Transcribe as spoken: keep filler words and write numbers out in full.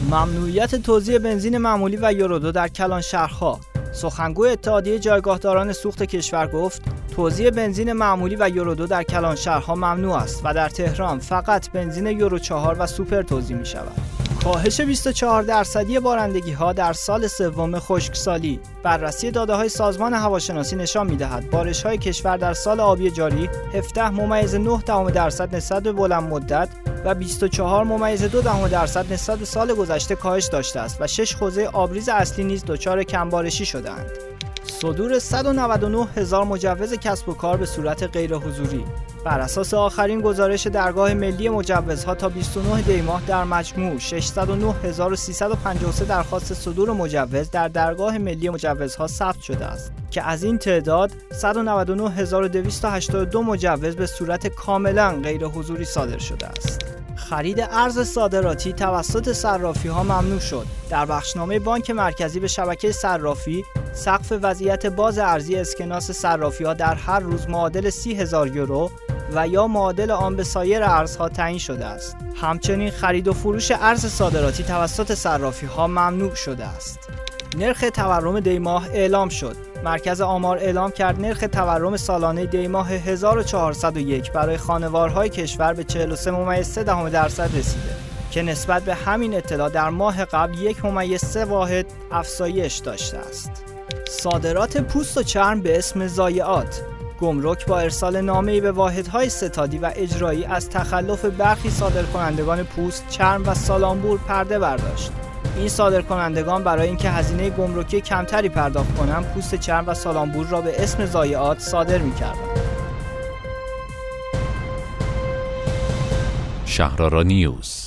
ممنوعیت توزیع بنزین معمولی و یورو دو در کلان شهرها. سخنگوی اتحادیه جایگاهداران سوخت کشور گفت توزیع بنزین معمولی و یورو دو در کلان شهرها ممنوع است و در تهران فقط بنزین یورو چهار و سوپر توزیع می شود. کاهش بیست و چهار درصدی بارندگی ها در سال سوم خشکسالی. بررسی داده های سازمان هواشناسی نشان می دهد بارش های کشور در سال آبی جاری هفده ممیز نه دهم درصد نسبت به بلند مدت و بیست و چهار ممیز دو دهم درصد نسبت به سال گذشته کاهش داشته است و شش حوزه آبریز اصلی نیز دچار کمبارشی شدند. صدور صد و نود و نه هزار مجوز کسب و کار به صورت غیر حضوری. بر اساس آخرین گزارش درگاه ملی مجوزها تا بیست و نه دی ماه در مجموع ششصد و نه هزار و سیصد و پنجاه و سه درخواست صدور مجوز در درگاه ملی مجوزها ثبت شده است که از این تعداد صد و نود و نه هزار و دویست و هشتاد و دو مجوز به صورت کاملا غیر حضوری صادر شده است. خرید ارز صادراتی توسط صرافی‌ها ممنوع شد. در بخشنامه بانک مرکزی به شبکه صرافی، سقف وضعیت باز ارزی اسکناس صرافی‌ها در هر روز معادل سی هزار یورو و یا معادل آن به سایر ارزها تعیین شده است. همچنین خرید و فروش ارز صادراتی توسط صرافی‌ها ممنوع شده است. نرخ تورم دی ماه اعلام شد. مرکز آمار اعلام کرد نرخ تورم سالانه دی ماه هزار و چهارصد و یک برای خانوارهای کشور به چهل و سه ممیز سه دهم درصد رسیده که نسبت به همین اطلاع در ماه قبل یک ممیز سه واحد افزایش داشته است. صادرات پوست و چرم به اسم ضایعات. گمرک با ارسال نامه‌ای به واحدهای ستادی و اجرایی از تخلف برخی صادرکنندگان پوست، چرم و سالامبور پرده برداشت. این صادرکنندگان برای اینکه هزینه گمرکی کمتری پرداخت کنند، پوست چرم و سالامبور را به اسم ضایعات صادر می‌کردند. شهرآرا نیوز.